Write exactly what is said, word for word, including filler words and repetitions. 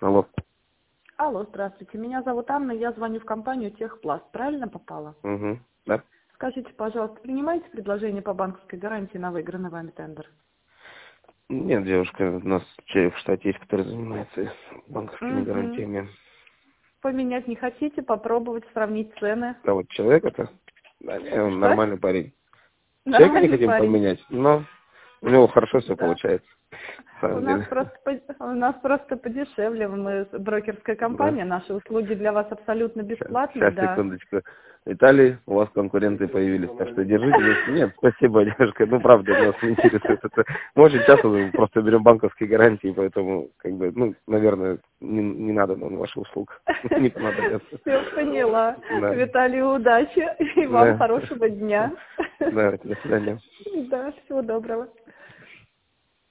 Алло. Алло, здравствуйте. Меня зовут Анна, я звоню в компанию Техпласт. Правильно попала? Угу. Да. Скажите, пожалуйста, принимаете предложение по банковской гарантии на выигранный вами тендер? Нет, девушка, у нас человек в штате есть, который занимается банковскими Угу. гарантиями. Поменять не хотите? Попробовать сравнить цены? А вот человек это? Да, не, он Что? нормальный парень. Человека не Нормальный хотим парень. поменять, но у него хорошо все Да. получается. На У самом нас деле. просто по- у нас просто подешевле. Мы брокерская Да. компания, наши услуги для вас абсолютно Сейчас, бесплатные, сейчас, да. секундочку. В Италии у вас конкуренты появились, так что держитесь. Нет, спасибо, девушка. Ну, правда, нас не интересует это. Мы очень часто просто берем банковские гарантии, поэтому, как бы, ну, наверное, не, не надо нам ваших услуг. Не понадобится. Все поняла. Да. Виталий, удачи и вам Да. хорошего дня. Да, до свидания. Да, всего доброго.